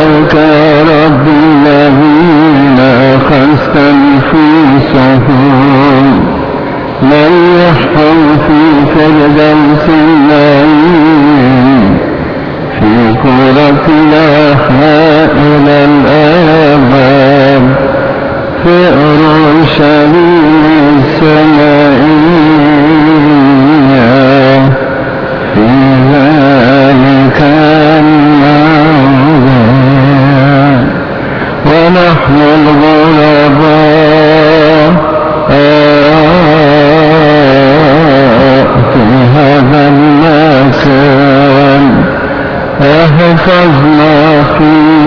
لك يا رب الذين أخذت نفوسهم من يحكم في فردوس النعيم في كرة الأحياء إلى الآباد في أورشليم السمائية في ذلك الموضع ونحن الغرباء في هذا المكان احفظنا فيه